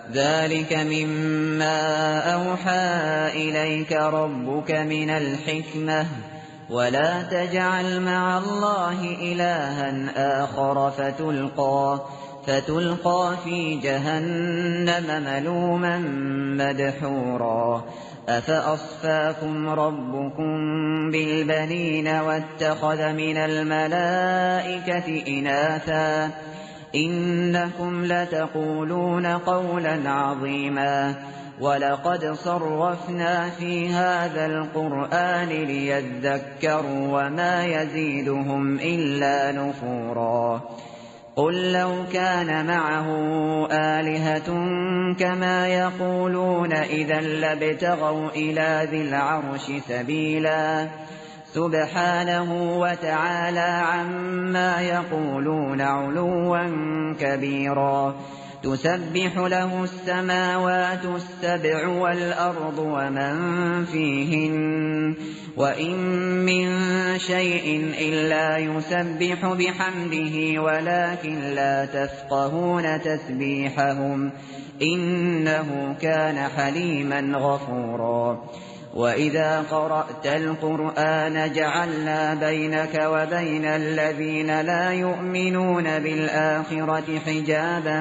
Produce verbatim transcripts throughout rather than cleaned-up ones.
ذلك مما أوحى إليك ربك من الحكمة ولا تجعل مع الله إلها آخر فتلقى, فتلقى في جهنم ملوما مدحورا أفأصفاكم ربكم بالبنين واتخذ من الملائكة إناثا إنكم لتقولون قولا عظيما ولقد صرفنا في هذا القرآن ليذكروا وما يزيدهم إلا نفورا قل لو كان معه آلهة كما يقولون إذا لابتغوا إلى ذي العرش سبيلا سبحانه وتعالى عما يقولون علوا كبيرا تسبح له السماوات السبع والأرض ومن فيهن وإن من شيء إلا يسبح بحمده ولكن لا تفقهون تسبيحهم إنه كان حليما غفورا وإذا قرأت القرآن جعلنا بينك وبين الذين لا يؤمنون بالآخرة حجابا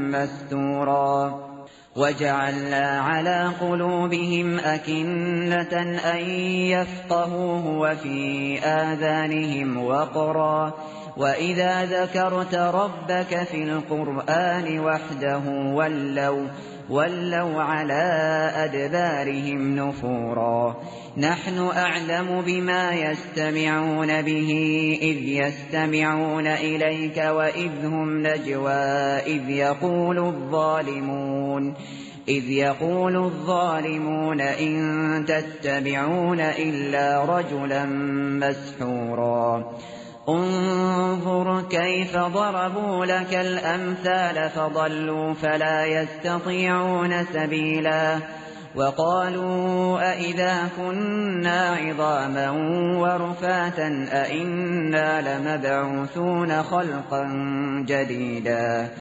مستورا وجعلنا على قلوبهم أكنة أن يفقهوه وفي آذانهم وقرا وإذا ذكرت ربك في القرآن وحده ولوا ولوا على أدبارهم نفورا نحن أعلم بما يستمعون به إذ يستمعون إليك وإذ هم نجوى إذ يقول الظالمون إذ يقول الظالمون إن تتبعون إلا رجلا مسحورا انظر كيف ضربوا لك الأمثال فضلوا فلا يستطيعون سبيلا وقالوا أئذا كنا عظاما ورفاتا أئنا لمبعوثون خلقا جديدا